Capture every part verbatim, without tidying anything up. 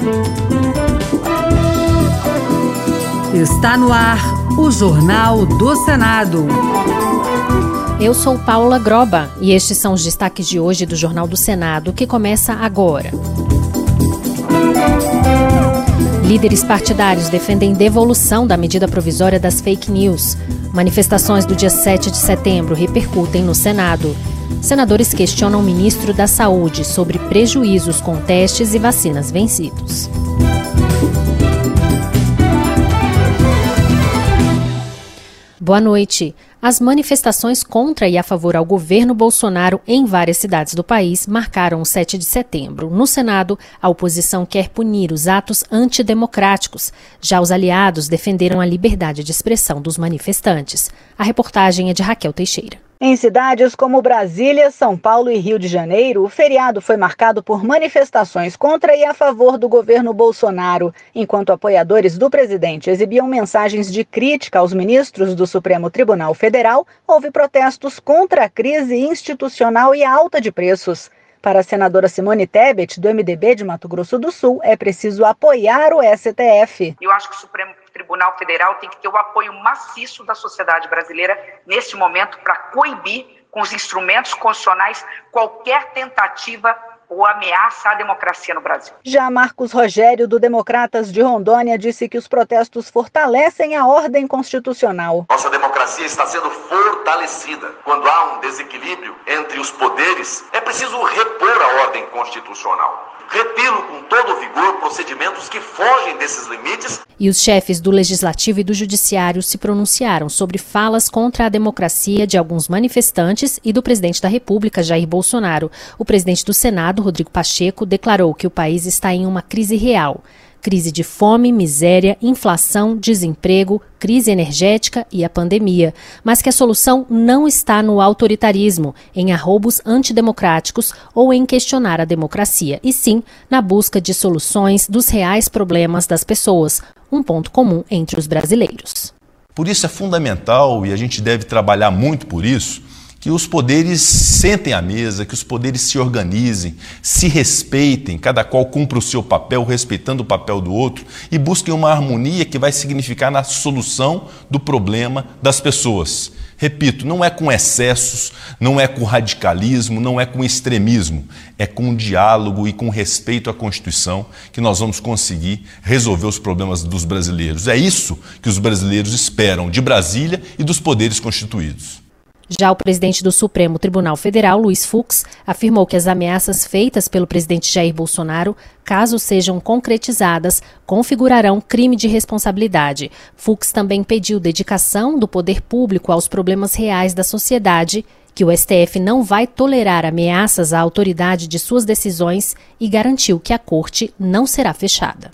Está no ar o Jornal do Senado. Eu sou Paula Groba e estes são os destaques de hoje do Jornal do Senado, que começa agora. Líderes partidários defendem devolução da medida provisória das fake news. Manifestações do dia sete de setembro repercutem no Senado. Senadores questionam o ministro da Saúde sobre prejuízos com testes e vacinas vencidos. Boa noite. As manifestações contra e a favor ao governo Bolsonaro em várias cidades do país marcaram o sete de setembro. No Senado, a oposição quer punir os atos antidemocráticos. Já os aliados defenderam a liberdade de expressão dos manifestantes. A reportagem é de Raquel Teixeira. Em cidades como Brasília, São Paulo e Rio de Janeiro, o feriado foi marcado por manifestações contra e a favor do governo Bolsonaro, enquanto apoiadores do presidente exibiam mensagens de crítica aos ministros do Supremo Tribunal Federal. Houve protestos contra a crise institucional e a alta de preços. Para a senadora Simone Tebet, do M D B de Mato Grosso do Sul, é preciso apoiar o S T F. Eu acho que o Supremo Tribunal Federal tem que ter o apoio maciço da sociedade brasileira neste momento para coibir com os instrumentos constitucionais qualquer tentativa ou ameaça à democracia no Brasil. Já Marcos Rogério, do Democratas de Rondônia, disse que os protestos fortalecem a ordem constitucional. Nossa democracia está sendo fortalecida. Quando há um desequilíbrio entre os poderes, é preciso repor a ordem constitucional. Repilo com todo vigor procedimentos que fogem desses limites. E os chefes do Legislativo e do Judiciário se pronunciaram sobre falas contra a democracia de alguns manifestantes e do presidente da República, Jair Bolsonaro. O presidente do Senado, Rodrigo Pacheco, declarou que o país está em uma crise real. Crise de fome, miséria, inflação, desemprego, crise energética e a pandemia. Mas que a solução não está no autoritarismo, em arroubos antidemocráticos ou em questionar a democracia, e sim na busca de soluções dos reais problemas das pessoas, um ponto comum entre os brasileiros. Por isso é fundamental, e a gente deve trabalhar muito por isso, que os poderes sentem à mesa, que os poderes se organizem, se respeitem, cada qual cumpra o seu papel, respeitando o papel do outro, e busquem uma harmonia que vai significar na solução do problema das pessoas. Repito, não é com excessos, não é com radicalismo, não é com extremismo, é com diálogo e com respeito à Constituição que nós vamos conseguir resolver os problemas dos brasileiros. É isso que os brasileiros esperam de Brasília e dos poderes constituídos. Já o presidente do Supremo Tribunal Federal, Luiz Fux, afirmou que as ameaças feitas pelo presidente Jair Bolsonaro, caso sejam concretizadas, configurarão crime de responsabilidade. Fux também pediu dedicação do poder público aos problemas reais da sociedade, que o S T F não vai tolerar ameaças à autoridade de suas decisões e garantiu que a corte não será fechada.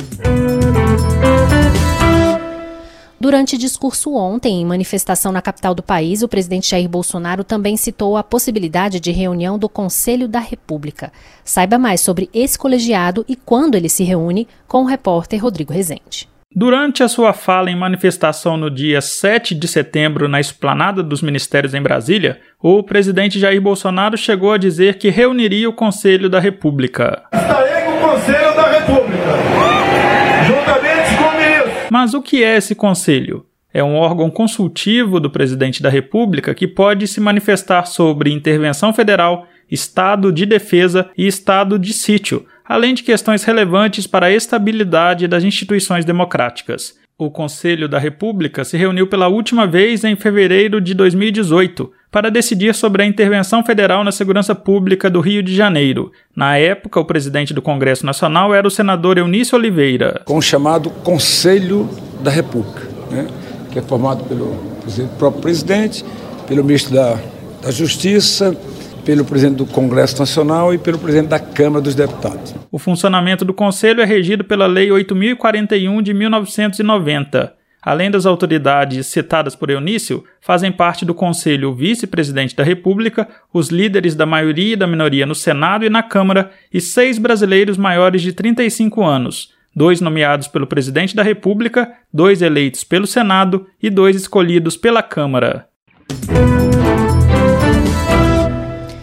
Durante discurso ontem, em manifestação na capital do país, o presidente Jair Bolsonaro também citou a possibilidade de reunião do Conselho da República. Saiba mais sobre esse colegiado e quando ele se reúne com o repórter Rodrigo Rezende. Durante a sua fala em manifestação no dia sete de setembro na Esplanada dos Ministérios em Brasília, o presidente Jair Bolsonaro chegou a dizer que reuniria o Conselho da República. Estarei com o Conselho da República, juntamente com o ministro. Mas o que é esse conselho? É um órgão consultivo do presidente da República que pode se manifestar sobre intervenção federal, estado de defesa e estado de sítio, além de questões relevantes para a estabilidade das instituições democráticas. O Conselho da República se reuniu pela última vez em fevereiro de dois mil e dezoito para decidir sobre a intervenção federal na segurança pública do Rio de Janeiro. Na época, o presidente do Congresso Nacional era o senador Eunício Oliveira. Com o chamado Conselho da República, né, que é formado pelo próprio presidente, pelo ministro da, da Justiça, pelo presidente do Congresso Nacional e pelo presidente da Câmara dos Deputados. O funcionamento do Conselho é regido pela Lei oito mil e quarenta e um de mil novecentos e noventa. Além das autoridades citadas por Eunício, fazem parte do Conselho o vice-presidente da República, os líderes da maioria e da minoria no Senado e na Câmara e seis brasileiros maiores de trinta e cinco anos, dois nomeados pelo presidente da República, dois eleitos pelo Senado e dois escolhidos pela Câmara.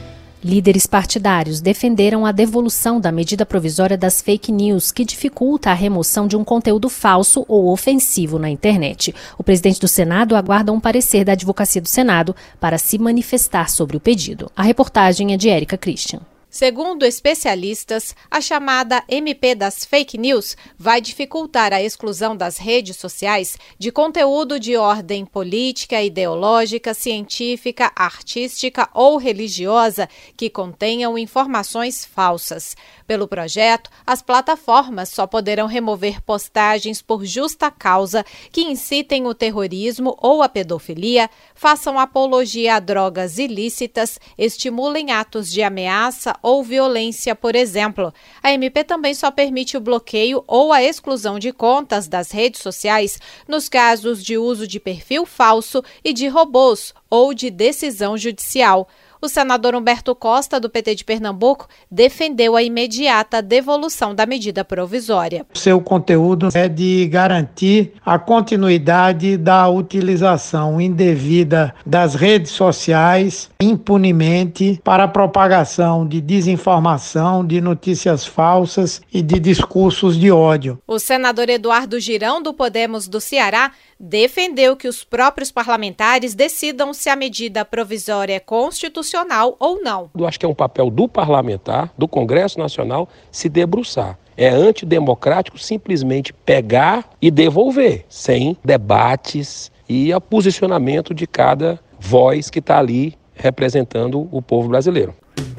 Líderes partidários defenderam a devolução da medida provisória das fake news, que dificulta a remoção de um conteúdo falso ou ofensivo na internet. O presidente do Senado aguarda um parecer da Advocacia do Senado para se manifestar sobre o pedido. A reportagem é de Érica Christian. Segundo especialistas, a chamada M P das fake news vai dificultar a exclusão das redes sociais de conteúdo de ordem política, ideológica, científica, artística ou religiosa que contenham informações falsas. Pelo projeto, as plataformas só poderão remover postagens por justa causa que incitem o terrorismo ou a pedofilia, façam apologia a drogas ilícitas, estimulem atos de ameaça ou violência, por exemplo. A M P também só permite o bloqueio ou a exclusão de contas das redes sociais nos casos de uso de perfil falso e de robôs ou de decisão judicial. O senador Humberto Costa, do P T de Pernambuco, defendeu a imediata devolução da medida provisória. Seu conteúdo é de garantir a continuidade da utilização indevida das redes sociais impunemente para a propagação de desinformação, de notícias falsas e de discursos de ódio. O senador Eduardo Girão, do Podemos do Ceará, defendeu que os próprios parlamentares decidam se a medida provisória é constitucional ou não. Eu acho que é um papel do parlamentar, do Congresso Nacional, se debruçar. É antidemocrático simplesmente pegar e devolver, sem debates e o posicionamento de cada voz que está ali representando o povo brasileiro.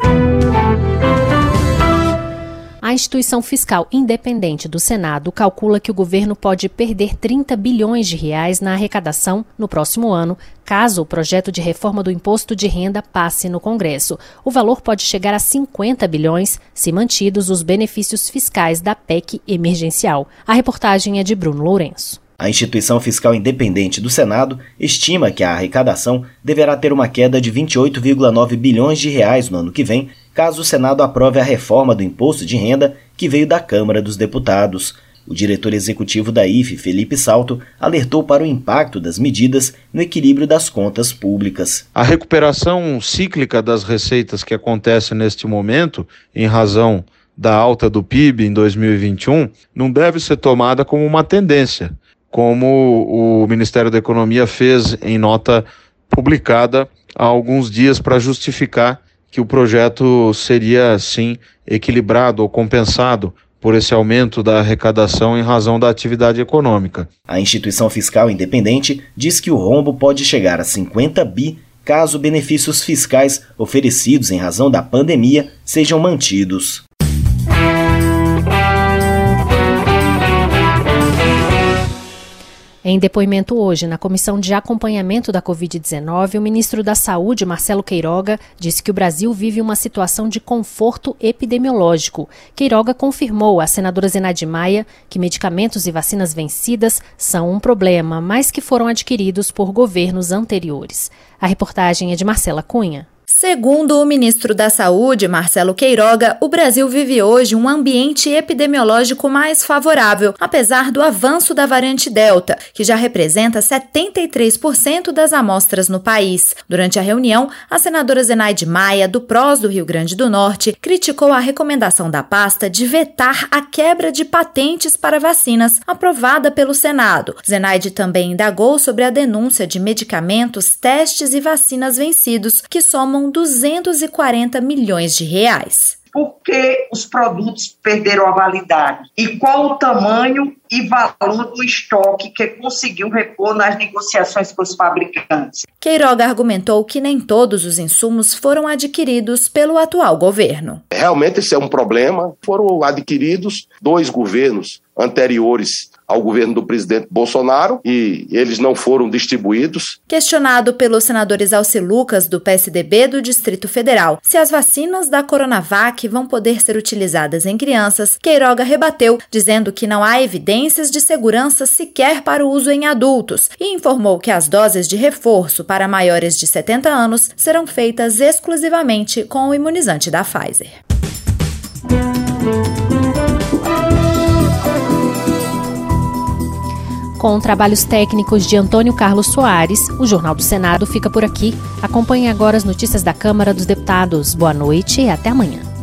A instituição fiscal independente do Senado calcula que o governo pode perder trinta bilhões de reais na arrecadação no próximo ano, caso o projeto de reforma do imposto de renda passe no Congresso. O valor pode chegar a cinquenta bilhões, se mantidos os benefícios fiscais da P E C emergencial. A reportagem é de Bruno Lourenço. A instituição fiscal independente do Senado estima que a arrecadação deverá ter uma queda de vinte e oito vírgula nove bilhões de reais no ano que vem, caso o Senado aprove a reforma do imposto de renda que veio da Câmara dos Deputados. O diretor executivo da I F E, Felipe Salto, alertou para o impacto das medidas no equilíbrio das contas públicas. A recuperação cíclica das receitas que acontece neste momento, em razão da alta do P I B em dois mil e vinte e um, não deve ser tomada como uma tendência, como o Ministério da Economia fez em nota publicada há alguns dias para justificar que o projeto seria, sim, equilibrado ou compensado por esse aumento da arrecadação em razão da atividade econômica. A instituição fiscal independente diz que o rombo pode chegar a cinquenta bi caso benefícios fiscais oferecidos em razão da pandemia sejam mantidos. Em depoimento hoje na Comissão de Acompanhamento da covid dezenove, o ministro da Saúde, Marcelo Queiroga, disse que o Brasil vive uma situação de conforto epidemiológico. Queiroga confirmou à senadora Zenaide Maia que medicamentos e vacinas vencidas são um problema, mas que foram adquiridos por governos anteriores. A reportagem é de Marcela Cunha. Segundo o ministro da Saúde, Marcelo Queiroga, o Brasil vive hoje um ambiente epidemiológico mais favorável, apesar do avanço da variante Delta, que já representa setenta e três por cento das amostras no país. Durante a reunião, a senadora Zenaide Maia, do P R O S do Rio Grande do Norte, criticou a recomendação da pasta de vetar a quebra de patentes para vacinas, aprovada pelo Senado. Zenaide também indagou sobre a denúncia de medicamentos, testes e vacinas vencidos, que somam duzentos e quarenta milhões de reais. Por que os produtos perderam a validade? E qual o tamanho e valor do estoque que conseguiu repor nas negociações com os fabricantes? Queiroga argumentou que nem todos os insumos foram adquiridos pelo atual governo. Realmente esse é um problema. Foram adquiridos dois governos anteriores ao governo do presidente Bolsonaro e eles não foram distribuídos. Questionado pelo senador Exalci Lucas, do P S D B do Distrito Federal, se as vacinas da Coronavac vão poder ser utilizadas em crianças, Queiroga rebateu, dizendo que não há evidências de segurança sequer para o uso em adultos e informou que as doses de reforço para maiores de setenta anos serão feitas exclusivamente com o imunizante da Pfizer. Com trabalhos técnicos de Antônio Carlos Soares, o Jornal do Senado fica por aqui. Acompanhe agora as notícias da Câmara dos Deputados. Boa noite e até amanhã.